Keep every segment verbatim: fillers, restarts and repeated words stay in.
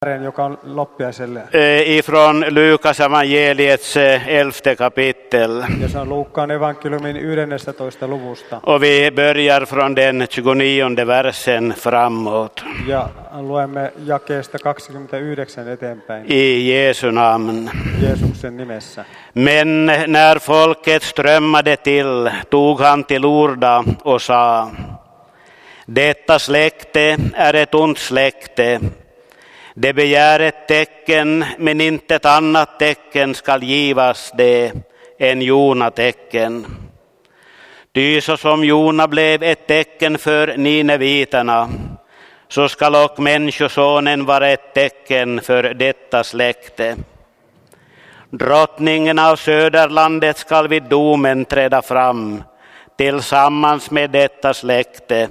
joka on loppiaiselle. Ifrån Lukas evangeliets elfte kapitel. Ja se on Luukkaan evankeliumin yhdennestätoista luvusta. Och vi börjar från den tjugonionde versen framåt. Ja luemme jakeesta kaksikymmentäyhdeksän eteenpäin. I Jesu namn. Jeesuksen nimessä. Men när folket strömmade till tog han till orda och sa: Detta släkte är ett ont släkte. Det begär ett tecken, men inte ett annat tecken skall givas det än Jona-tecken. Ty så som Jona blev ett tecken för nineviterna, så skall och människosonen vara ett tecken för detta släkte. Drottningen av söderlandet skall vid domen träda fram tillsammans med detta släkte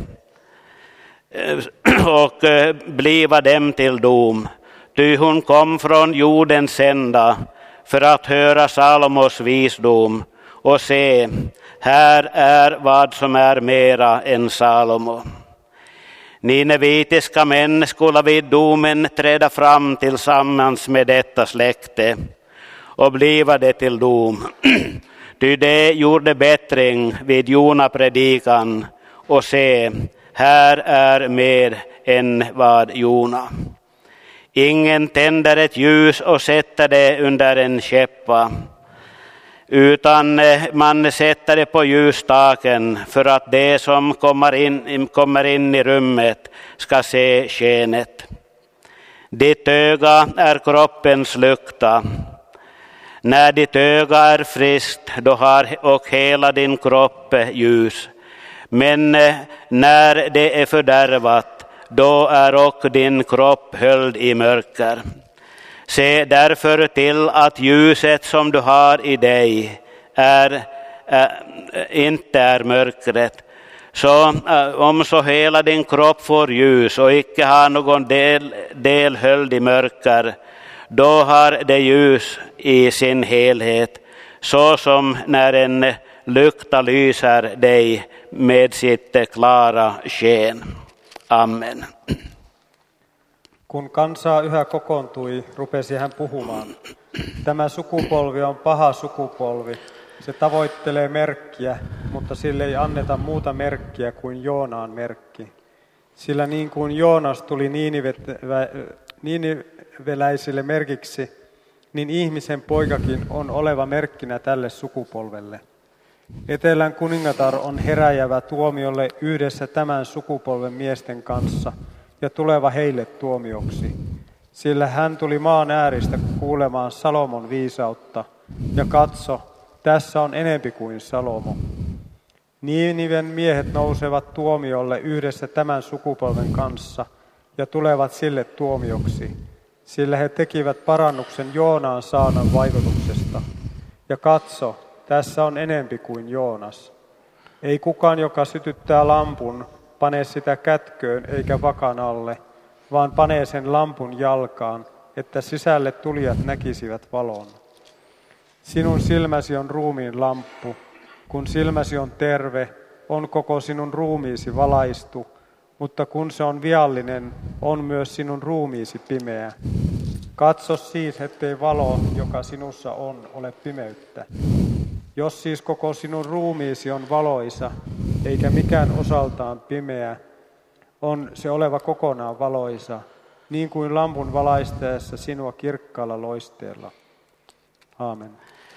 och bliva dem till dom, ty hon kom från jordens ända för att höra Salomos visdom, och se, här är vad som är mera än Salomo. Ninevitiska män skulle vid domen träda fram tillsammans med detta släkte och bliva det till dom, ty det gjorde bättring vid Jona predikan, och se, här är mer än vad Jona. Ingen tänder ett ljus och sätter det under en käppa, utan man sätter det på ljusstaken för att det som kommer in, kommer in i rummet ska se skenet. Ditt öga är kroppens lukta. När ditt öga är friskt, då har och hela din kropp ljus. Men när det är fördärvat, då är och din kropp höljd i mörker. Se därför till att ljuset som du har i dig är, är, inte är mörkret. Så om så hela din kropp får ljus och icke har någon del, del höljd i mörker, då har det ljus i sin helhet, så som när en lykta lyser dig med sitt klara sken. Amen. Kun kansaa yhä kokoontui, rupesi hän puhumaan. Tämä sukupolvi on paha sukupolvi. Se tavoittelee merkkiä, mutta sille ei anneta muuta merkkiä kuin Joonaan merkki. Sillä niin kuin Joonas tuli niiniveläisille merkiksi, niin ihmisen poikakin on oleva merkkinä tälle sukupolvelle. Etelän kuningatar on heräjävä tuomiolle yhdessä tämän sukupolven miesten kanssa ja tuleva heille tuomioksi. Sillä hän tuli maan ääristä kuulemaan Salomon viisautta, ja katso, tässä on enempi kuin Salomo. Niiniven miehet nousevat tuomiolle yhdessä tämän sukupolven kanssa ja tulevat sille tuomioksi, sillä he tekivät parannuksen Joonaan saanan vaikutuksesta. Ja katso, tässä on enempi kuin Joonas. Ei kukaan, joka sytyttää lampun, pane sitä kätköön eikä vakan alle, vaan panee sen lampun jalkaan, että sisälle tulijat näkisivät valon. Sinun silmäsi on ruumiin lamppu. Kun silmäsi on terve, on koko sinun ruumiisi valaistu, mutta kun se on viallinen, on myös sinun ruumiisi pimeä. Katso siis, ettei valo, joka sinussa on, ole pimeyttä. Jos siis koko sinun ruumiisi on valoisa, eikä mikään osaltaan pimeä, on se oleva kokonaan valoisa, niin kuin lampun valaistaessa sinua kirkkaalla loisteella. Amen.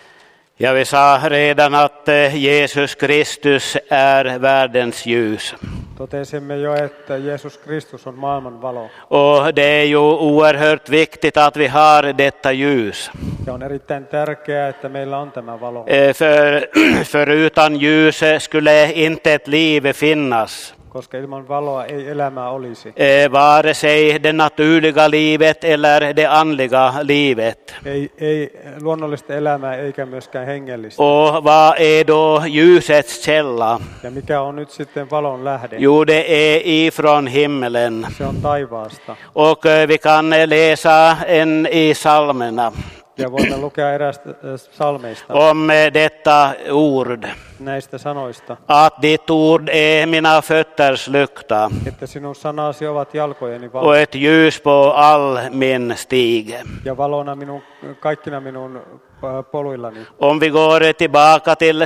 Ja vi sa redan att Jesus Kristus är världens ljus. Totesimme jo, että Jeesus Kristus on maailman valo. Och det är ju oerhört viktigt att vi har detta ljus. Ja on erittäin tärkeää, että meillä on tämä valo. För, för utan ljus skulle inte ett liv finnas. Koska ilman valoa ei elämää olisi. Vare sig det naturliga livet eller det andliga livet. Ei, ei luonnollista elämää eikä myöskään hengellistä. Och vad är då ljusets källa? Ja mikä on nyt sitten valon lähde? Jo, det är ifrån himmelen. Se on taivaasta. Och vi kan läsa en i psalmerna. Ja voimme lukea erästä äh, psalmeista om detta ord. näistä sanoista, Att ditt ord är mina fötters lykta että sinun sanasi ovat jalkojeni och valo ett ljus på all min stig. ja valona minun, kaikkina minun äh, poluillani. Om vi går tillbaka till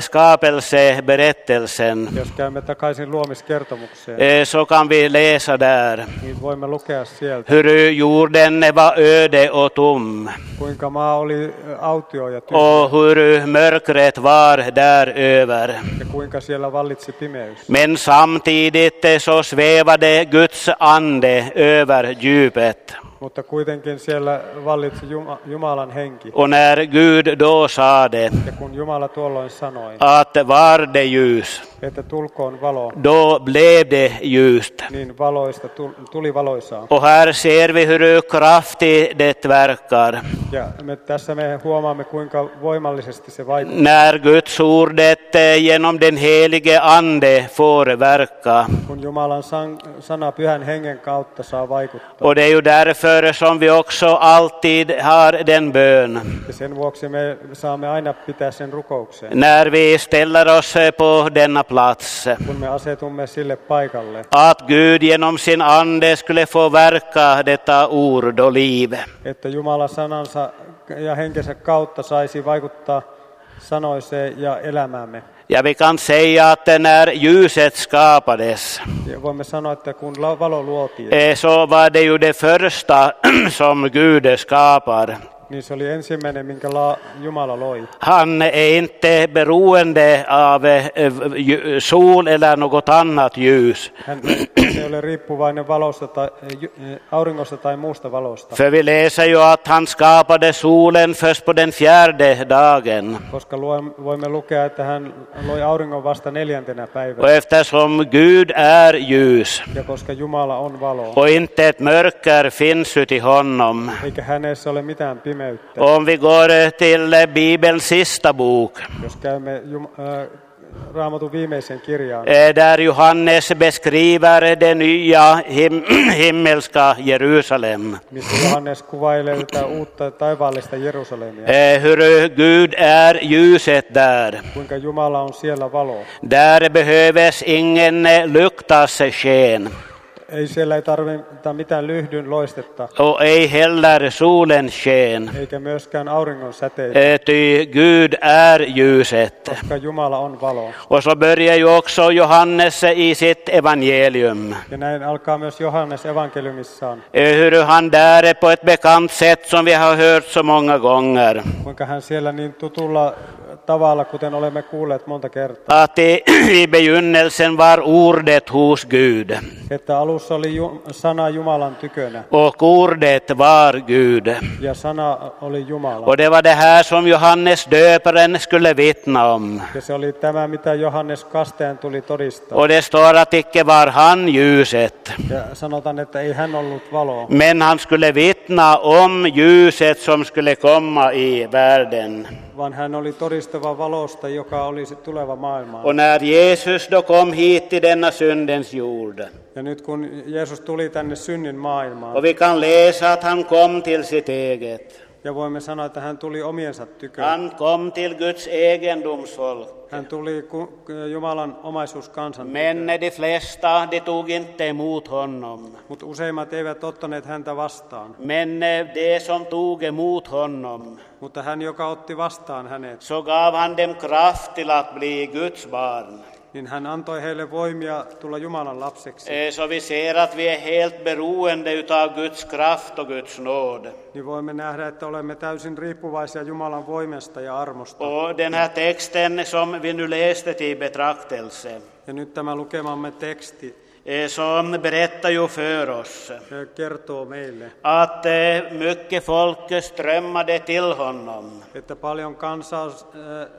skapelseberättelsen Jos käymme takaisin luomiskertomukseen, eh, så kan vi läsa där niin voimme lukea sieltä, hur jorden var öde och tom kuinka maa oli äh, autio ja tyhjä och hur mörkret var där över. ja kuinka siellä vallitsi pimeys. Men samtidigt så svävade Guds ande över djupet. Mutta kuitenkin siellä vallitsi Juma- Jumalan henki. Och när Gud då sade Ja kun Jumala tuolloin sanoi, att var det ljus, että tulkoon valo, då blev det ljust. niin valoista tu- tuli valoisaa. Och här ser vi hur kraftigt det verkar. Ja me, tässä me huomaamme, kuinka voimallisesti se vaikuttaa, När Guds ordet eh, genom den helige ande får verka. kun Jumalan san- sana pyhän hengen kautta saa vaikuttaa. Och det är ju därför som vi också alltid har den bön. Ja sen vuoksi me saamme aina pitää sen rukouksen, När vi ställer oss på denna plats. kun me asetumme sille paikalle, Att Gud genom sin ande skulle få verka detta ord och liv. että Jumala sanansa ja henkensä kautta saisi vaikuttaa sanoiseen ja elämäämme. Ja vi kan säga att när ljuset skapades Ja voimme sanoa, että kun la- valo luotiin, eh, så var det ju det första som Gud skapar. niin se oli ensimmäinen, minkä la- Jumala loi. Han är inte beroende av eh, ju- sol eller något annat ljus. Hän ei ole riippuvainen valosta tai, ju- auringosta tai muusta valosta, För vi läser ju att han skapade solen först på den fjärde dagen. koska luem- voimme lukea, että hän loi auringon vasta neljäntenä Och päivänä. eftersom Gud är ljus Ja koska Jumala on valo, och inte ett mörker finns uti honom. eikä hänessä ole mitään pimeyttä. Om vi går till Bibelns sista bok, Jos käymme Jum- äh, Raamatun viimeiseen kirjaan, eh, där Johannes beskriver det nya him himmelska Jerusalem. missä Johannes kuvailee tätä uutta taivaallista Jerusalemia, Eh, hur Gud är ljuset där. kuinka Jumala on siellä valo. Där behövs ingen lyktas sken Ei siellä ei tarvita mitään lyhdyn loistetta, och ej heller solens sken. eikä myöskään auringon säteitä, Eh, Ty Gud är ljuset. koska Jumala on valo. Och så börjar ju också Johannes i sitt evangelium. Ja näin alkaa myös Johannes evankeliumissaan, Eh, Hur han där på ett bekant sätt som vi har hört så många gånger. kuinka hän siellä niin tutulla tavalla, kuten olemme kuulleet monta kertaa, Att i, i begynnelsen var ordet hos Gud. että alussa oli Ju- sana Jumalan tykönä, Och ordet var Gud. ja sana oli Jumala. Och det var det här som Johannes döparen skulle vittna om. Ja se oli tämä, mitä Johannes kastajan tuli todistaa. Och det står att icke var han ljuset. Ja sanotaan, että ei hän ollut valo, Men han skulle vittna om ljuset som skulle komma i världen. vaan hän oli todistava valosta, joka olisi tuleva maailmaan. Och när Jesus då kom hit till denna syndens jord, Ja nyt kun Jeesus tuli tänne synnin maailmaan, och vi kan läsa att han kom till sitt eget. ja voimme sanoa, että hän tuli omiensa tykö. Han kom till Guds egendomsfolk. Hän tuli ku- Jumalan omaisuuskansan, Men de flesta, de tog inte emot honom. mutta useimmat eivät ottaneet häntä vastaan. Men de som tog emot honom, Mutta hän, joka otti vastaan hänet, så gav han dem kraft till att bli Guds barn. niin hän antoi heille voimia tulla Jumalan lapseksi. Eh, Så vi ser att vi är helt beroende utav Guds kraft och Guds nåd. Niin voimme nähdä, että olemme täysin riippuvaisia Jumalan voimasta ja armosta. Och den här texten som vi nu läste till betraktelse, Ja nyt tämä lukemamme teksti eh, som berättar ju för oss eh, kertoo meille, att eh, mycket folk strömmade till honom. että paljon kansaa äh,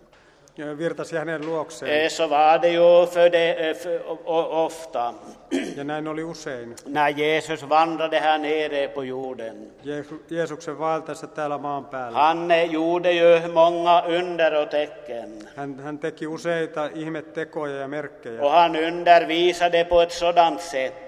virtasi hänen luokseen. Eh, Så var det ju för det, eh, för, o- ofta Ja näin oli usein. när Jesus vandrade här nere på jorden. Jeesu- Jeesuksen vaeltaessa täällä maan päällä. Han eh, gjorde ju många under och tecken. Hän, hän teki useita ihmettekoja ja merkkejä. Och han undervisade på ett sådant sätt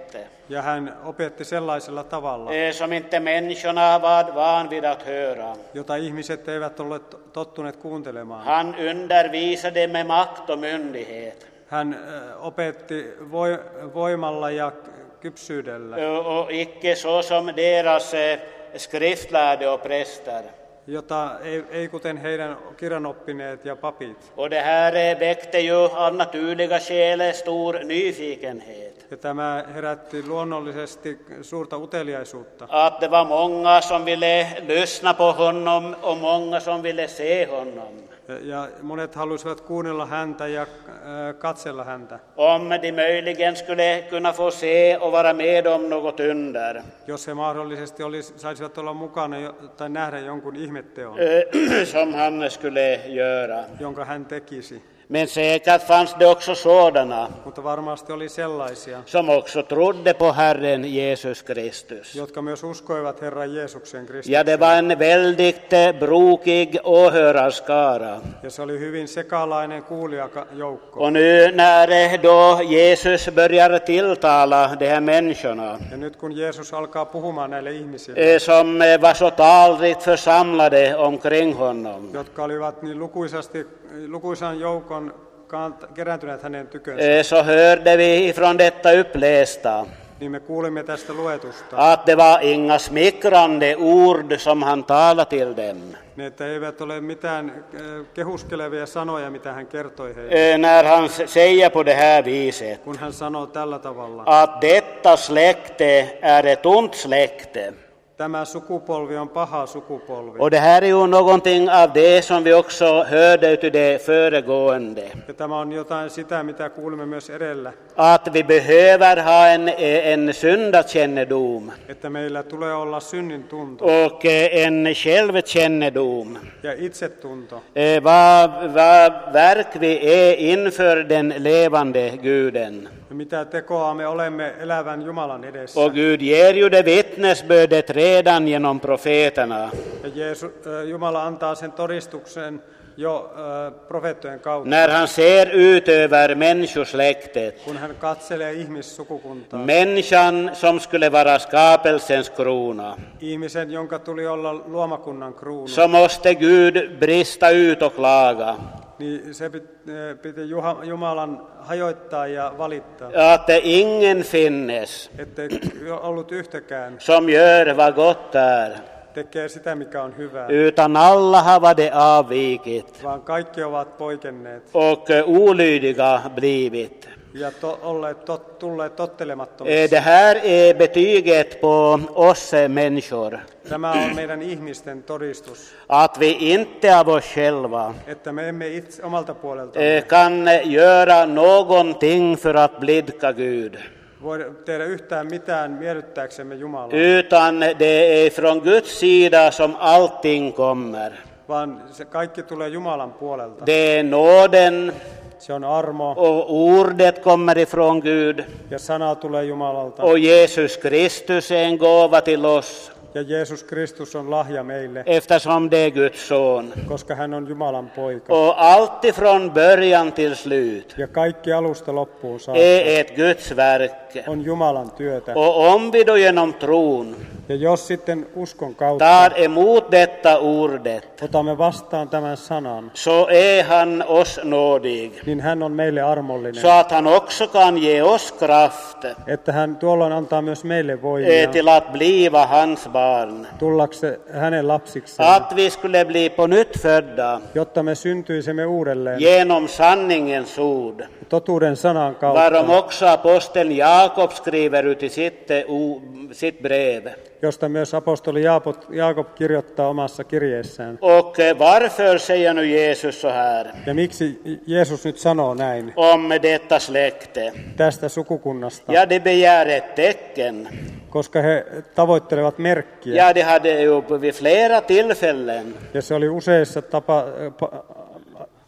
sätt. Ja hän opetti sellaisella tavalla, eh, Som inte människorna var van vid att höra. jota ihmiset eivät olleet tottuneet kuuntelemaan. Han undervisade med makt och myndighet. Hän äh, opetti voi, voimalla ja kypsyydellä, Och, och icke så som deras eh, skriftlärde och präster. jota ei, ei kuten heidän kirjanoppineet ja papit. Och det här eh, väckte ju av naturliga skäl stor nyfikenhet. Ja tämä herätti luonnollisesti suurta uteliaisuutta. Att det var många som ville lyssna på honom och många som ville se honom. Ja, ja monet halusivat kuunnella häntä ja äh, katsella häntä, Om de möjligen skulle kunna få se och vara med om något under. jos he mahdollisesti olis, saisivat olla mukana jo, tai nähdä jonkun ihmetteon, eh, Som han skulle göra. jonka hän tekisi. Men säkert fanns det också sådana Mutta varmasti oli sellaisia, som också trodde på Herren Jesus Kristus. jotka myös uskoivat Herran Jeesuksen Kristuksen. Ja det var en väldigt eh, brokig åhörarskara. Ja se oli hyvin sekalainen kuulijajoukko. Och nu när eh, då Jesus börjar tilltala de här människorna Ja nyt kun Jeesus alkaa puhumaan näille ihmisille, eh, som eh, var så talrikt församlade omkring honom, jotka olivat niin lukuisasti, lukuisan joukon kant- kerääntyneet hänen tykönsä, eh, så hörde vi från detta upplästa niin me kuulimme tästä luetusta, att det var inga smickrande ord som han talade till dem. ne, että eivät ole mitään äh, kehuskelevia sanoja, mitä hän kertoi heille, Eh, När han s- säger på det här viset kun hän sanoo tällä tavalla. att detta släkte är ett ont släkte. Tämä sukupolvi on paha sukupolvi. Och det här är ju någonting av det som vi också hörde ut i det föregående. Ja tämä on jotain sitä, mitä kuulimme myös edellä, Att vi behöver ha en, en syndakännedom että meillä tulee olla synnin tunto och en självkännedom. ja itsetunto, Eh, Vad, vad verk vi är inför den levande Guden. ja mitä tekoa me olemme elävän Jumalan edessä. Och Gud ger ju det vittnesbördet redan genom profeterna. Ja Jeesu, äh, Jumala antaa sen todistuksen jo äh, profeettojen kautta, När han ser ut över människosläktet. kun hän katselee ihmissukukuntaa. Människan som skulle vara skapelsens krona. Ihmisen, jonka tuli olla luomakunnan kruunu, Så måste Gud brista ut och klaga. niin se piti, äh, piti Juha- Jumalan hajoittaa ja valittaa, Att det ingen finnes ettei ollut yhtäkään som gör vad gott är. tekee sitä, mikä on hyvää, Utan alla har det avvikit vaan kaikki ovat poikenneet och olydiga blivit. ja to, olleet tot, tulleet Eh, tottelemattomiksi. Det här är betyget på oss människor. Tämä on meidän ihmisten todistus, Att vi inte av oss själva että me emme itse omalta puolelta eh, kan göra någonting för att blidka Gud. voi tehdä yhtään mitään miellyttääksemme Jumalaa, Utan det är från Guds sida som allting kommer. vaan se kaikki tulee Jumalan puolelta. Det är nåden Se on armo och ordet kommer ifrån Gud. ja sana tulee Jumalalta. Och Jesus Kristus är en gåva till oss Ja Jeesus Kristus on lahja meille, eftersom det är Guds son. koska hän on Jumalan poika. Och allt ifrån början till slut Ja kaikki alusta loppuun saakka är ett Guds verk. on Jumalan työtä. Och om vi då genom tron Ja jos sitten uskon kautta tar emot detta ordet, otamme vastaan tämän sanan, så är han oss nådig. niin hän on meille armollinen, Så att han också kan ge oss kraft että hän tuolloin antaa myös meille eh, voimia till att bliva hans barn. tullakse hänen lapsikseen, Att vi skulle bli på nytt födda jotta me syntyisimme uudelleen genom sanningens ord. totuuden sanan Varom kautta, också aposteln Jakob skriver ut i sitt, eh, o- sitt brev. josta myös apostoli Jaakob, Jaakob kirjoittaa omassa kirjeessään. Och eh, varför säger nu Jesus så här Ja miksi Jeesus nyt sanoo näin om detta släkte? tästä sukukunnasta? Ja, de begär ett tecken. Koska he tavoittelevat merkkiä. Ja, de hade ju vid flera tillfällen Ja se oli useissa tapa, pa,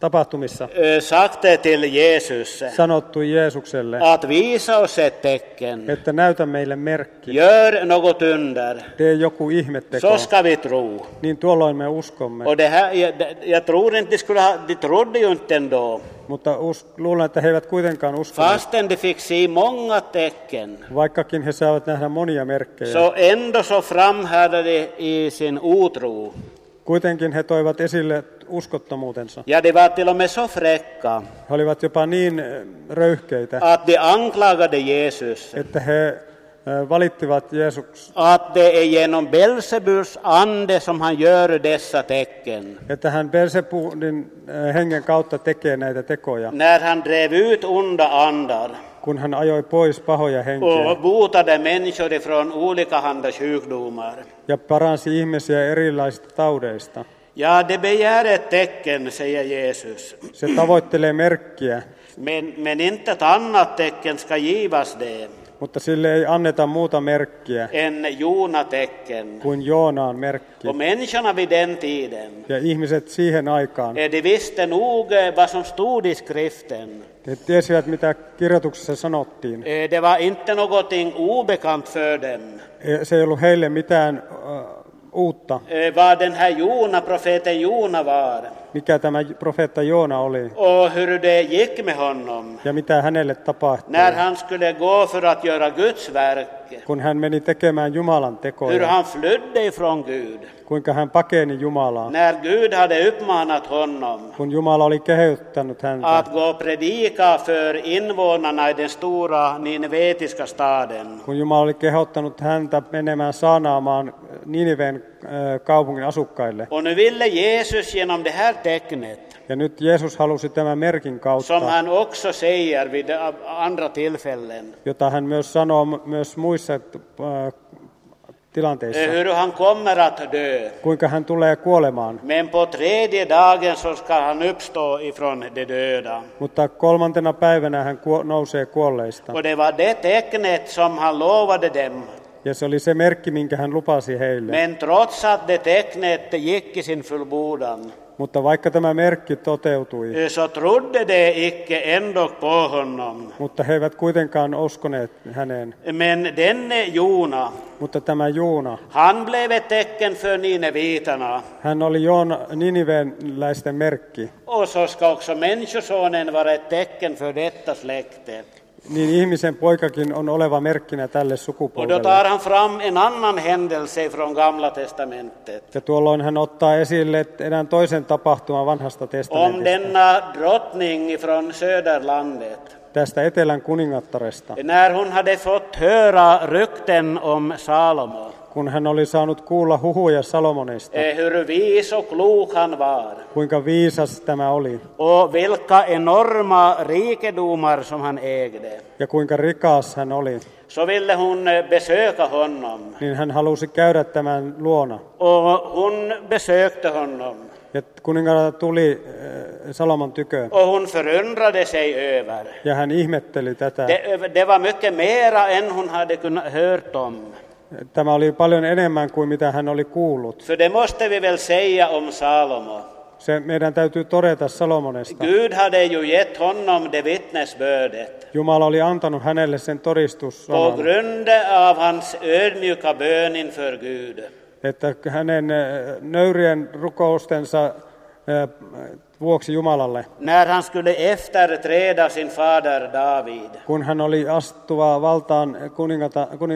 tapahtumissa eh, sagte till Jesus sanottu Jeesukselle, att visa oss ett tecken, että näytä meille merkki, gör något under, tee joku ihmetteko, så ska vi tro. niin tuolloin me uskomme. Och det här, jag, jag tror inte de skulle ha, de trodde ju inte ändå, Mutta us, luulen, että he eivät kuitenkaan uskoneet, fastän de fick se många tecken. vaikkakin he saavat nähdä monia merkkejä. Så ändå så framhärdade de i sin otro. Kuitenkin he toivat esille uskottomuutensa. Ja de var till och med så fräcka He olivat jopa niin eh, röyhkeitä, att de anklagade Jesus että he eh, valittivat Jeesus, att det är genom Belzebuls ande som han gör dessa tecken. että hän Beelzebulin eh, hengen kautta tekee näitä tekoja, När han drev ut onda andar kun hän ajoi pois pahoja henkiä och botade människor ifrån olika handa sjukdomar. ja paransi ihmisiä erilaisista taudeista. Ja, det begär ett tecken, säger Jesus. Se tavoittelee merkkiä, Men, men inte ett annat tecken ska givas det mutta sille ei anneta muuta merkkiä än Jona-tecken. kuin Joonaan merkki. Och människorna vid den tiden, Ja ihmiset siihen aikaan, eh, de visste nog eh, vad som stod i skriften. he tiesivät, mitä kirjoituksessa sanottiin. Eh, Det var inte någonting obekant för dem. Se ei ollut heille mitään uh, uutta, Eh, Vad den här Jona, profeten Jona var mikä tämä profeetta Joona oli och hur det gick med honom ja mitä hänelle tapahtui, när han skulle gå för att göra Guds verk, kun hän meni tekemään Jumalan hur tekoja, han flydde ifrån Gud kuinka hän pakeni Jumalaa, när Gud hade uppmanat honom kun Jumala oli kehottanut häntä, att gå och predika för invånarna i den stora ninevetiska staden. kun Jumala oli kehottanut häntä menemään saanaamaan Niniven äh, kaupungin asukkaille. Och nu ville Jesus genom det här tecknet, Ja nyt Jeesus halusi tämän merkin som kautta, han också säger vid andra tillfällen, jota hän myös sanoo myös muissa äh, tilanteissa, hur han kommer att dö. kuinka hän tulee kuolemaan. Men på tredje dagen så ska han uppstå ifrån de döda. Mutta kolmantena päivänä hän kuo- nousee kuolleista. Och det var det tecknet som han lovade dem. Ja se oli se merkki, minkä hän lupasi heille. Men trots att det tecknet gick i sin fullbordan, Mutta vaikka tämä merkki toteutui, så trodde de icke ändå på honom. mutta he eivät kuitenkaan uskoneet häneen. Men denne Jona, Mutta tämä Joona, han blev ett tecken för ninevitarna. hän oli Joona niniveläisten merkki. Och så ska också Människosonen vara ett tecken för detta släkte. Niin ihmisen poikakin on oleva merkkinä tälle Och då sukupolvelle. tar han fram en annan händelse från Gamla testamentet. Ja tuolloin hän ottaa esille erään toisen tapahtuman vanhasta Om testamentista, denna drottning från söderlandet. tästä etelän kuningattaresta, När hon hade fått höra rykten om Salomo, kun hän oli saanut kuulla huhuja Salomonista, eh, hur vis och klok han var, kuinka viisas tämä oli och vilka enorma rikedomar som han ägde, ja kuinka rikas hän oli, så ville hon eh, besöka honom. niin hän halusi käydä tämän luona. Och hon besökte honom, Ja kuningatar tuli äh, Salomon tykö, och hon förundrade sig över. ja hän ihmetteli tätä. Det, det var mycket mera än hon hade kunnat hört om. Tämä oli paljon enemmän kuin mitä hän oli kuullut. För det måste vi väl säga om Salomo. Se meidän täytyy todeta Salomonesta. Gud hade ju gett honom det vittnesbördet Jumala oli antanut hänelle sen på todistussanan, grund av hans ödmjuka bön inför Gud. että hänen äh, nöyrien rukoustensa äh, vuoksi Jumalalle, När han skulle efterträda sin fader David. kun hän oli astuva valtaan kuningata, kuning,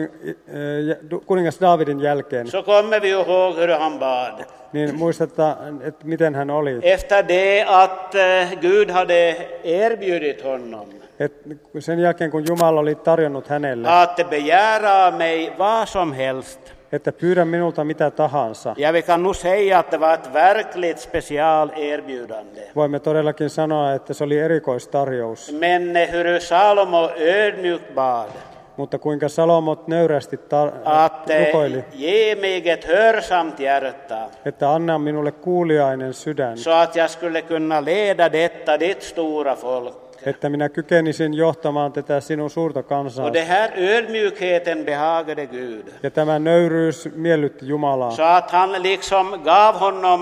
äh, kuningas Daavidin jälkeen, Så kommer vi ihåg hur han bad. niin muistetaan, että miten hän oli. Efter det att eh, Gud hade erbjudit honom Et sen jälkeen, kun Jumala oli tarjonnut hänelle, att begära mig vad som helst. että pyydä minulta mitä tahansa, Ja vi kan nog säga att det var ett verkligt special erbjudande. voimme todellakin sanoa, että se oli erikoistarjous. Men eh, hur Salomo ödmjukt bad Mutta kuinka Salomot nöyrästi tar- att eh, rukoili, ge mig ett hörsamt hjärta että anna minulle kuuliainen sydän, så att jag skulle kunna leda detta ditt stora folk. että minä kykenisin johtamaan tätä sinun suurta kansaa. Och det här ödmjukheten behagade Gud. Ja tämä nöyryys miellytti Jumalaa, Så att han liksom gav honom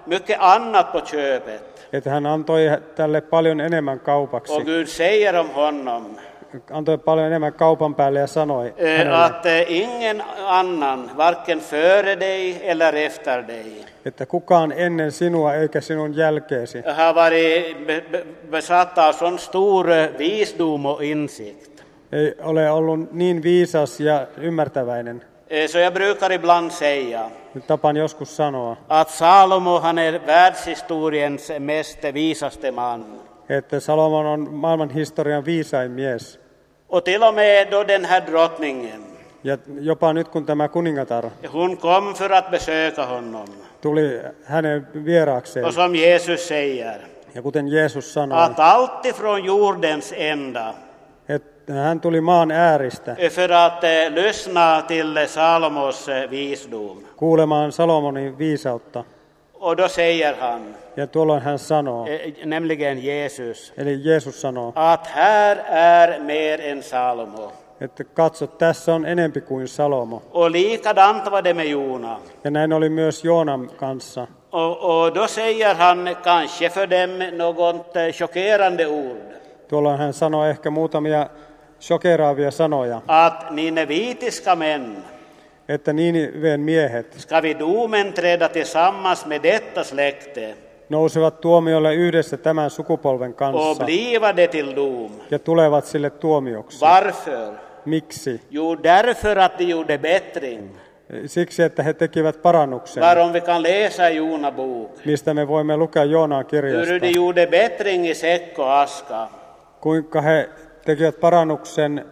mycket annat på köpet. Että hän antoi tälle paljon enemmän kaupaksi. Och Gud säger om honom Antoi paljon enemmän kaupan päälle ja sanoi eh, hänelle, att eh, ingen annan, varken före dig eller efter dig, että kukaan ennen sinua eikä sinun jälkeesi har varit be- be- besatt av sån stor eh, visdom och insikt. ei ole ollut niin viisas ja ymmärtäväinen. Eh, Så jag brukar ibland säga Nyt tapaan joskus sanoa, att Salomo, han är världshistoriens mest visaste man. että Salomon on maailman historian viisain mies. Och till och med då den här drottningen, Ja jopa nyt kun tämä kuningatar hon kom för att besöka honom. tuli hänen vieraakseen, Och som Jesus säger, ja kuten Jeesus sanoi, att alltid från jordens ända, että hän tuli maan ääristä för att eh, lyssna till Salomos eh, visdom. kuulemaan Salomonin viisautta. Och då säger han, Ja tuolloin hän sanoo, eh, nämligen Jesus, eli Jeesus sanoo, att här är mer än Salomo. että katso, tässä on enempi kuin Salomo. Och likadant var det med Jona. Ja näin oli myös Joonan kanssa. Och, och då säger han kanske för dem något eh, chockerande ord. Tuolloin hän sanoi ehkä muutamia shokeraavia sanoja, Att ninevitiska män että Niiniveen miehet ska vid domen träda tillsammans med detta släkte nousevat tuomiolle yhdessä tämän sukupolven och kanssa bliva det till dom. ja tulevat sille tuomioksi. Varför? Miksi? Jo, därför att de gjorde bättring. Siksi, että he tekivät parannuksen, Varom vi kan läsa i Jona bok. mistä me voimme lukea Joonaan Hur kirjasta, de gjorde bättring i säck och aska. kuinka he tekivät parannuksen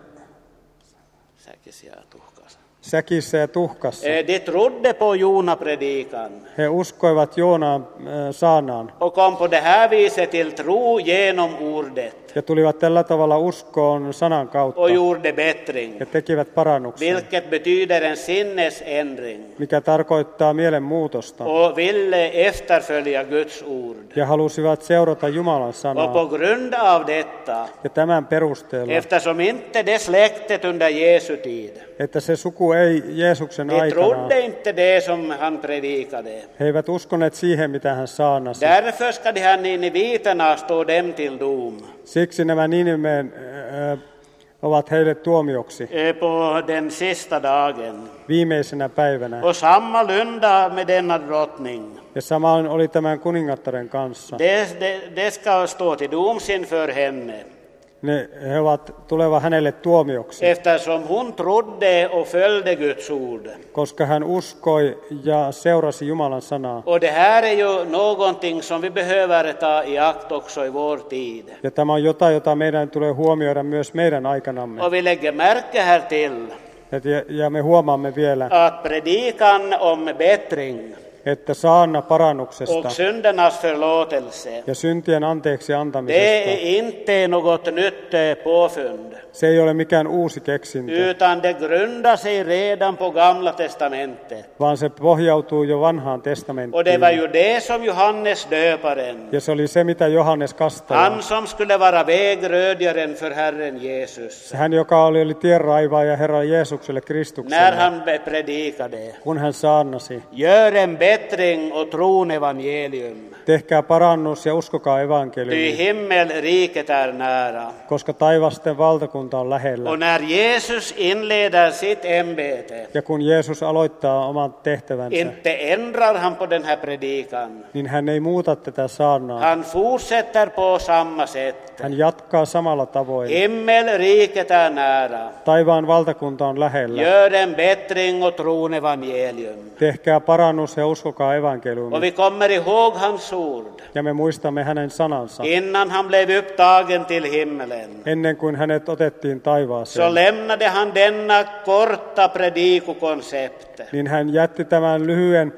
Säkisiä tuhkas. säkissä ja tuhkassa. Eh, De trodde på Jona-predikan He uskoivat Joonaan äh, saanaan och kom på det här viset till tro genom ordet ja tulivat tällä tavalla uskoon sanan kautta och gjorde bättring, ja tekivät parannuksen, vilket betyder en sinnesändring, mikä tarkoittaa mielenmuutosta, och ville efterfölja Guds ord. ja halusivat seurata Jumalan Och sanaa. på grund av detta, Ja tämän perusteella, eftersom inte det släktet under Jesu tid, että se suku ei Jeesuksen de aikana, trodde inte det som han predikade. he eivät uskoneet siihen, mitä hän saarnasi. Därför ska de här nineviterna stå dem till dom Siksi nämä Niniveen äh, ovat heille tuomioksi eh, på den sista dagen. viimeisenä päivänä. Och sammalunda med denna drottning. Ja samoin oli tämän kuningattaren kanssa. Det, det, det ska stå till doms inför henne, Ne, he ovat tuleva hänelle tuomioksi, eftersom hon trodde och följde Guds ord. koska hän uskoi ja seurasi Jumalan sanaa. Och det här är ju någonting som vi behöver ta i akt också i vår tid. Ja tämä on jotain, jota meidän tulee huomioida myös meidän aikanamme. Och vi lägger märke här till Ja, ja me huomaamme vielä, att predikan om bättring että saarna parannuksesta och syndernas förlåtelse, ja syntien anteeksi det antamisesta, är inte något nytt eh, påfund, se ei ole mikään uusi keksintö, utan det grundar sig redan på Gamla testamentet. vaan se pohjautuu jo vanhaan Och det var testamenttiin. ju det som Johannes döparen, Ja se oli se, mitä Johannes Kastaja, han som skulle vara vägrödjaren för Herren Jesus, hän joka oli, oli tienraivaaja Herra Jeesukselle när Kristukselle, han predikade. kun hän saarnasi. Gör en bättring och tron evangelium, Tehkää parannus ja uskokaa ty evankeliumi, himmelriket är nära. koska taivasten valtakunta on lähellä. Och när Jesus inleder sitt ämbete, Ja kun Jeesus aloittaa oman tehtävänsä, inte ändrar han på den här predikan. niin hän ei muuta tätä saarnaa. Han fortsätter på samma sätt. Hän jatkaa samalla tavoin. Himmelriket är nära. Taivaan valtakunta on lähellä. Gör en bättring och tron evangelium. Tehkää parannus ja uskokaa Och evankeliumi. vi kommer ihåg hans ord Ja me muistamme hänen sanansa. innan han blev upptagen till himmelen. Ennen kuin hänet otettiin Så taivaaseen, lämnade han denna korta predikokoncept niin hän jätti tämän lyhyen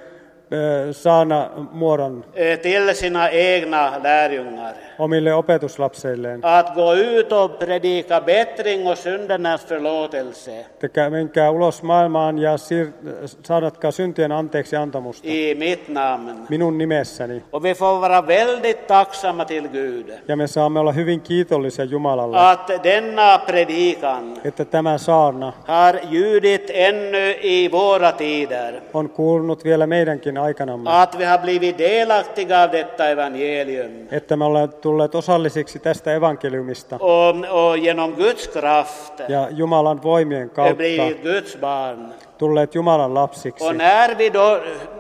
ö, saanamuodon eh, till sina egna lärjungar. omille opetuslapseilleen. Att gå ut och predika bättring och syndernas förlåtelse Tekää, menkää ulos maailmaan ja siir- saanatkaa syntien anteeksi antamusta i mitt namn. minun nimessäni. Och vi får vara väldigt tacksamma till Gud Ja me saamme olla hyvin kiitollisia Jumalalle, att denna predikan että tämä saarna har ljudit ännu i våra tider. on kuulunut vielä meidänkin aikanamme, att vi har blivit delaktiga av detta evangelium. että me olemme tulleet osallisiksi tästä evankeliumista Och, och genom Guds kraft ja Jumalan voimien är kautta blivit Guds barn. tulleet Jumalan lapsiksi. Och när vi då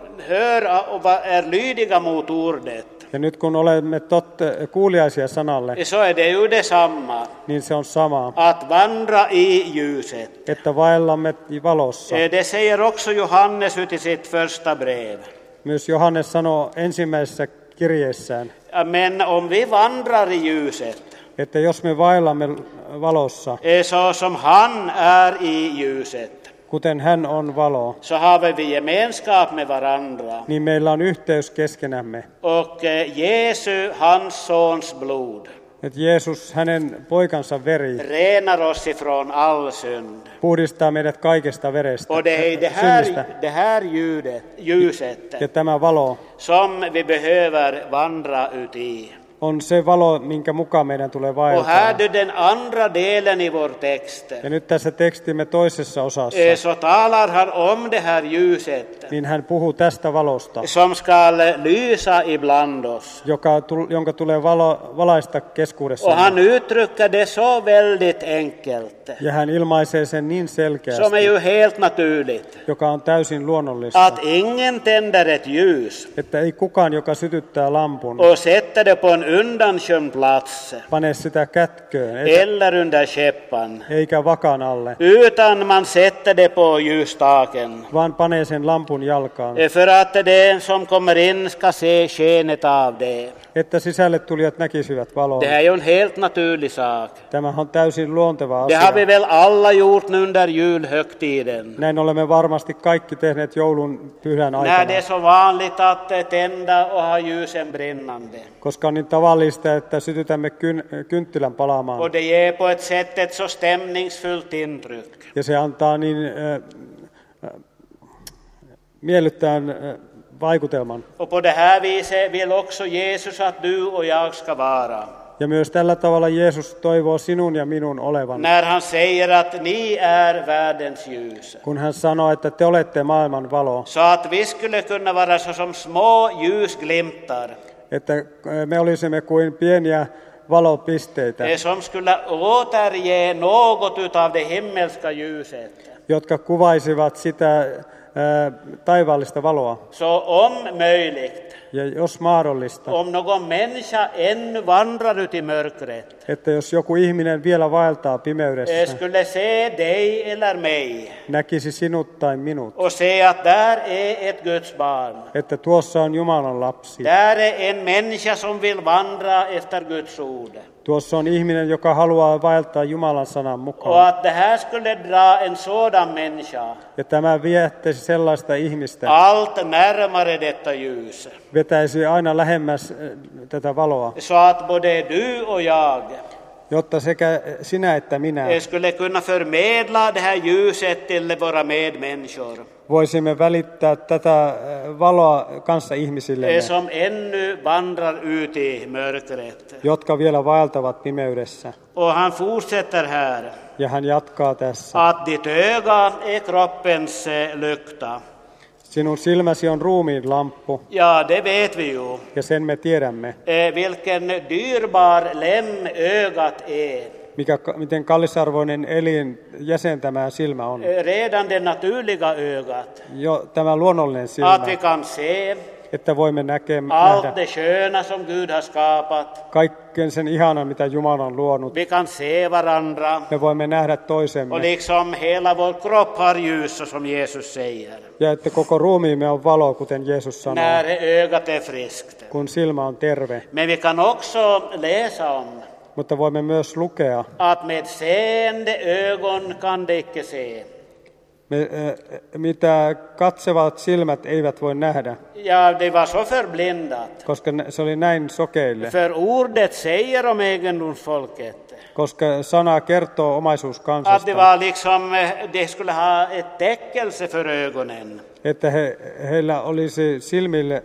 hör och är lydiga mot ordet, Ja nyt kun olemme totte, kuuliaisia sanalle, så är det ju detsamma niin se on sama, att vandra i ljuset. että vaellamme valossa. Det säger också Johannes ut i sitt första brev. Myös Johannes sanoo ensimmäisessä kirjeessään, Men om vi vandrar i ljuset, että jos me vaellamme valossa, så som han är i ljuset, kuten hän on valo, så har vi gemenskap med varandra. niin meillä on yhteys keskenämme. Och Jesu, hans sons blod, Että Jeesus, hänen poikansa veri, renar oss ifrån all synd. puhdistaa meidät kaikesta verestä, Och det är det synnistä. här, det här ljudet, ljuset Ja tämä valo som vi behöver vandra ut i. on se valo, minkä mukaan meidän tulee Och vaeltaa. här är den andra delen i vår text. Ja nyt tässä tekstimme toisessa osassa, Så talar han om det här ljuset niin hän puhuu tästä valosta, som ska lysa ibland oss. joka, jonka tulee valo, valaista Och keskuudessa. han uttrycker det så väldigt enkelt, Ja hän ilmaisee sen niin som är selkeästi, ju helt naturligt, joka on täysin luonnollista, att ingen tänder ett ljus että ei kukaan, joka sytyttää lampun, och sätter det på en undanskymd plats pane sitä kätköön, eikä, eller under käppan, eikä vakan alle, utan man sätter det på ljusstaken, vaan panee sen lampun jalkaan, för att det som kommer in ska se skenet av det. että sisälle tulijat näkisivät valoa. Det här är ju en helt naturlig sak. Tämä on täysin luonteva Det har vi asia. väl alla gjort nu under julhögtiden. Näin olemme varmasti kaikki tehneet joulun pyhän När det aikana, är så vanligt att tända och ha ljusen brinnande. koska on niin tavallista, että sytytämme kyn, kynttilän palaamaan. Och det ger på ett sätt ett så stämningsfullt intryck. Ja se antaa niin äh, äh, miellyttävän äh, vaikutelman. Och på det här viset vill också Jesus att du och jag ska vara. Ja myös tällä tavalla Jeesus toivoo sinun ja minun olevan, När han säger att ni är världens ljus. kun hän sanoo, että te olette maailman valo, Så att vi skulle kunna vara så som små ljusglimtar. että äh, me olisimme kuin pieniä valopisteitä, Som skulle återge något utav det himmelska ljuset. jotka kuvaisivat sitä äh, taivaallista valoa. Så om möjligt, Ja jos mahdollista, om någon människa ännu vandrar ut i mörkret, että jos joku ihminen vielä vaeltaa pimeydessä, skulle se dig eller mig näkisi sinut tai minut, och se att där är ett Guds barn. että tuossa on Jumalan lapsi, Där är en människa som vill vandra efter Guds ord. tuossa on ihminen, joka haluaa vaeltaa Jumalan sanan Och mukaan. att det här skulle dra en sådan människa Ja tämä viettäisi sellaista ihmistä, allt närmare detta ljus. vetäisi aina lähemmäs äh, tätä valoa, Så att både du och jag jotta sekä sinä että minä skulle kunna förmedla det här ljuset till våra medmänniskor voisimme välittää tätä äh, valoa kanssa ihmisille, som ännu vandrar ut i mörkret. jotka vielä vaeltavat pimeydessä. Och han fortsätter här Ja hän jatkaa tässä. att ditt öga är kroppens eh, lykta. Sinun silmäsi on ruumiin lamppu, Ja, det vet vi ju. ja sen me tiedämme, Eh, vilken dyrbar lem ögat är. mikä, miten kallisarvoinen elin jäsen tämä silmä on. Eh, Redan det naturliga ögat. Jo, tämä luonnollinen silmä, Att vi kan se että voimme näke, allt nähdä det sköna som Gud har skapat. kaiken sen ihanan, mitä Jumala on luonut. Vi kan se varandra. Me voimme nähdä Och toisemme, liksom hela vår kropp har ljus, så som Jesus säger. ja että koko ruumiimme on valo, kuten Jeesus sanoo, När ögat är friskt. kun silmä on terve. Men vi kan också läsa om Mutta voimme myös lukea, att med seende ögon kan de icke se. me, äh, mitä katsevat silmät eivät voi nähdä, Ja, de var så förblindat. koska ne- se oli näin sokeille. För ordet säger om egendomsfolket Koska sana kertoo att omaisuuskansasta, det var liksom, eh, de skulle ha ett täckelse för ögonen. että he, heillä olisi silmille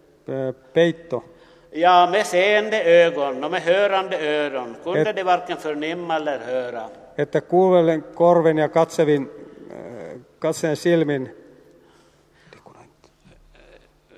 ö, peitto, Ja, med seende ögon och med hörande öron kunde Et- de varken förnimma eller höra. että kuulellen korven ja katsevin, ö, katseen silmin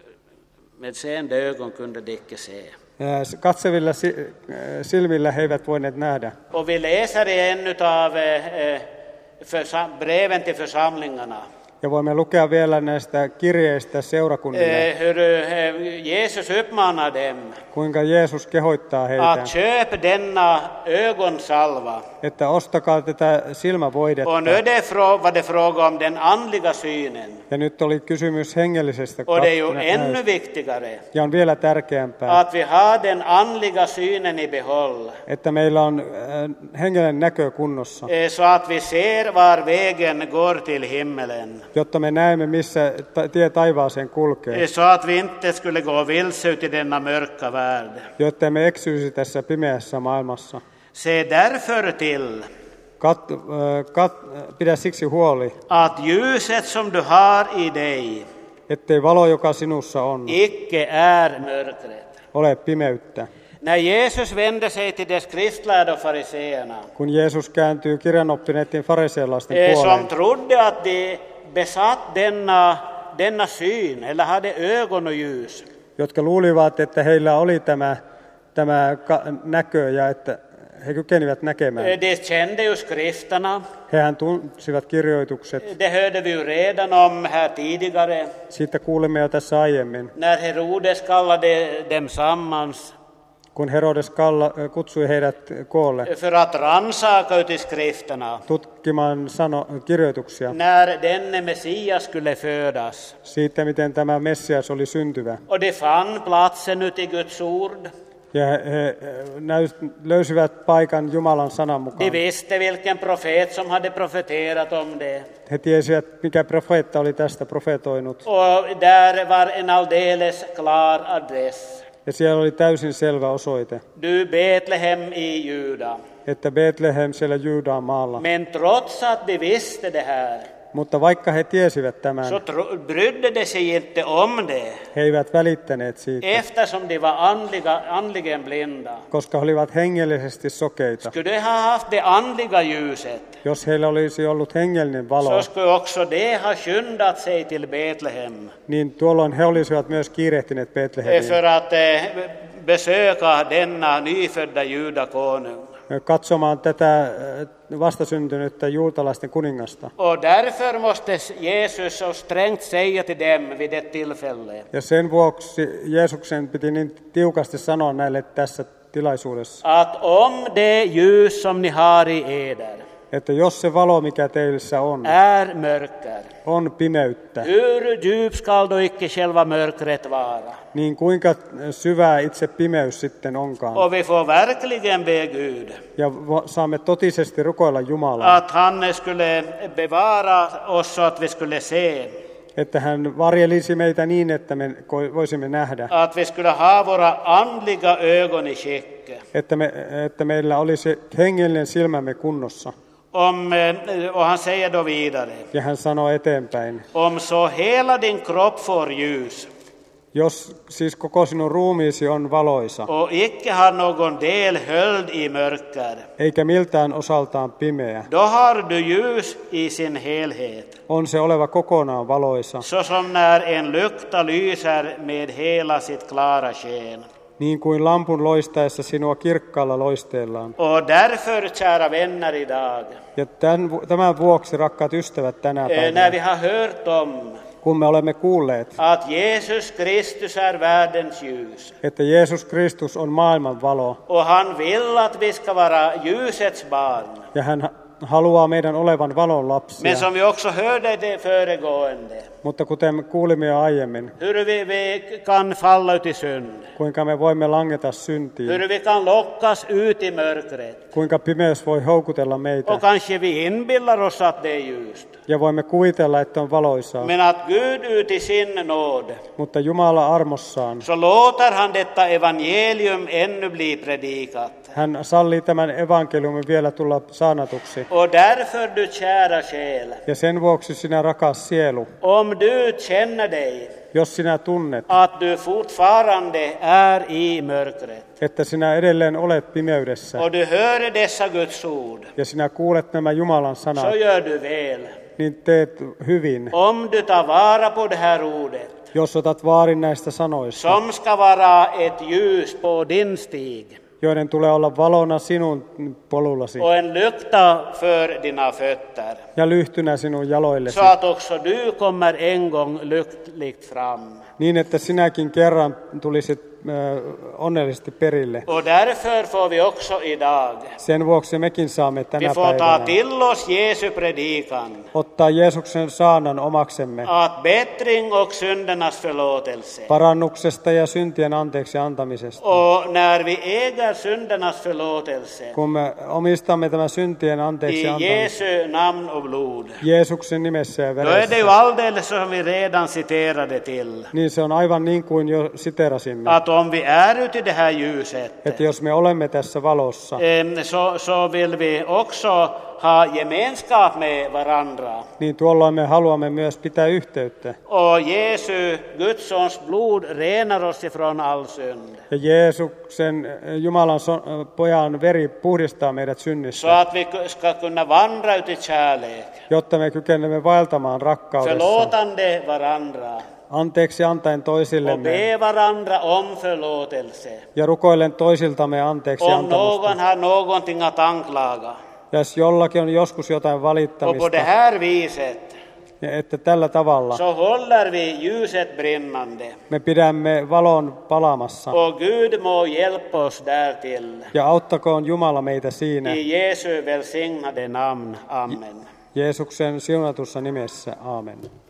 Med seende ögon kunde de icke se. Katsevilla silmillä he eivät voineet nähdä. Och vi läser i en utav eh, försam- breven till församlingarna. Ja voimme lukea vielä näistä kirjeistä seurakunnille, Eh, hur eh, Jesus uppmanar dem kuinka Jeesus kehottaa heitä, att köp denna ögonsalva. että ostakaa tätä silmävoidetta. Och nu är det frå- var det fråga om den andliga synen. Ja nyt oli kysymys hengellisestä Och det är ju kat- ännu viktigare ja on vielä tärkeämpää, att vi har den andliga synen i behåll. että meillä on äh, hengellinen näkö kunnossa, Eh, Så att vi ser var vägen går till himmelen. jotta me näemme, missä ta- tie taivaaseen kulkee, Eh, Så att vi inte skulle gå vilse ut i denna mörka värld. jotta me eksyisi tässä pimeässä maailmassa. Se därför till Kat, äh, kat, pidä siksi huoli, att ljuset som du har i dig ettei valo, joka sinussa on, icke är mörkret. ole pimeyttä. När Jesus vände sig till de skriftlärda och fariseerna, Kun Jeesus kääntyy kirjanoppineiden farisealaisten eh, som puoleen, trodde att de besatt denna, denna syn eller hade ögon och ljus, jotka luulivat, että heillä oli tämä, tämä ka- näkö ja että he kykenivät näkemään. eh, de kände ju skrifterna. Hehän tunsivat kirjoitukset. Det hörde vi ju redan om här tidigare, Siitä kuulimme jo tässä aiemmin, när Herodes kallade dem sammans kun Herodes Kalla kutsui heidät koolle för att rannsaka ut i skrifterna tutkimaan sano, kirjoituksia när denne Messias skulle födas. siitä, miten tämä Messias oli syntyvä. Och de fann platsen ut i Guds ord. Ja he, he näys- löysivät paikan Jumalan sanan De mukaan. visste vilken profet som hade profeterat om det. He tiesivät, mikä profeetta oli tästä profetoinut. Och där var en alldeles klar adress. Ja siellä oli täysin selvä osoite, Du Betlehem i Juda. että Betlehem siellä Juudaan maalla. Men trots att de visste det här, Mutta vaikka he tiesivät tämän, så tro- brydde de sig inte om det, he eivät välittäneet siitä, eftersom de var andliga, andligen blinda. koska he olivat hengellisesti sokeita. Skulle de ha haft det andliga ljuset, Jos heillä olisi ollut hengellinen valo, så skulle också de ha skyndat sig till Betlehem niin tuolloin he olisivat myös kiirehtineet eh, Betlehemiin för att eh, besöka denna nyfödda judakonung. katsomaan tätä äh, vastasyntynyttä juutalaisten kuningasta. Och därför måste Jesus så strängt säga till dem vid ett tillfälle Ja sen vuoksi Jeesuksen piti niin tiukasti sanoa näille tässä tilaisuudessa, att om det ljus som ni har i eder että jos se valo, mikä teissä on, är mörker, on pimeyttä, hur djup skall då icke själva mörkret vara? niin kuinka syvää itse pimeys sitten onkaan. Och vi får verkligen be Gud Ja vo- saamme totisesti rukoilla Jumalaa, att han skulle bevara oss så att vi skulle se, että hän varjelisi meitä niin, että me ko- voisimme nähdä, att vi skulle ha våra andliga ögon i skick. että, me, että meillä olisi hengellinen silmämme kunnossa. Om, eh, och han säger då vidare, Ja hän sanoo eteenpäin, om så hela din kropp får ljus jos siis koko sinun ruumiisi on valoisa, och icke har någon del höljd i mörker, eikä miltään osaltaan pimeä, då har du ljus i sin helhet. on se oleva kokonaan valoisa, Så som när en lykta lyser med hela sitt klara sken. niin kuin lampun loistaessa sinua kirkkaalla loisteellaan. Och därför, kära vänner, idag, Ja tämän, vu- tämän vuoksi, rakkaat ystävät, tänä eh, päivänä, när vi har hört om kun me olemme kuulleet, att Jesus Kristus är världens ljus, että Jeesus Kristus on maailman valo, och han vill att vi ska vara ljusets barn. ja hän haluaa meidän olevan valon lapsia. Men som vi också hörde det föregående, Mutta kuten me kuulimme jo aiemmin, hur vi, vi kan falla ut i synd, kuinka me voimme langeta syntiin, hur vi kan lockas ut i mörkret, kuinka pimeys voi houkutella meitä, och kanske vi inbillar oss att det är ljust. ja voimme kuvitella, että on valoisaa. Men att Gud ut i sin nåd, Mutta Jumala armossaan, så låter han detta evangelium ännu bli predikat. hän sallii tämän evankeliumin vielä tulla saanatuksi. Och därför, du kära själ, Ja sen vuoksi sinä, rakas sielu, om du känner dig jos sinä tunnet, att du fortfarande är i mörkret, että sinä edelleen olet pimeydessä, och du hör dessa Guds ord, ja sinä kuulet nämä Jumalan sanat, så gör du väl. niin teet hyvin, Om du tar vara på det här ordet, Jos otat vaarin näistä sanoista, som ska vara ett ljus på din stig joiden tulee olla valona sinun polullasi och en lykta för dina fötter, ja lyhtynä sinun jaloillesi, så att också du kommer en gång lyckligt fram. niin että sinäkin kerran tulisit äh, onnellisesti perille. Och därför får vi också idag, Sen vuoksi mekin saamme vi tänä får ta päivänä till oss Jesu predikan, ottaa Jeesuksen saanan omaksemme att bättring och syndernas förlåtelse. parannuksesta ja syntien anteeksi antamisesta. Och när vi äger syndernas förlåtelse Kun me omistamme tämän syntien anteeksi i antamisen Jesu namn och blod, Jeesuksen nimessä ja då är det ju veressä, alldeles som vi redan citerade till. niin se on aivan niin kuin jo siterasimme, Att om vi är ute i det här ljuset, että jos me olemme tässä valossa, eh, så, så vill vi också ha gemenskap med varandra. niin tuolloin me haluamme myös pitää yhteyttä. Och Jesu, Guds sons blod renar oss ifrån all synd. Ja Jeesuksen, Jumalan so- pojan veri puhdistaa meidät Så synnistä, att vi ska kunna vandra ut i kärlek, jotta me kykenemme vaeltamaan rakkaudessa, förlåtande varandra anteeksi antaen och toisillemme be varandra om förlåtelse. ja rukoillen toisiltamme anteeksi Om antamusta. någon har någonting att anklaga. Ja jos jollakin on joskus jotain Och på valittamista, det här viset ja että tällä tavalla så håller vi ljuset brinnande. me pidämme valon palamassa. Och Gud må hjälpa oss därtill. Ja auttakoon Jumala meitä siinä, I Jesu välsignade namn. Amen. Jeesuksen siunatussa nimessä. Aamen.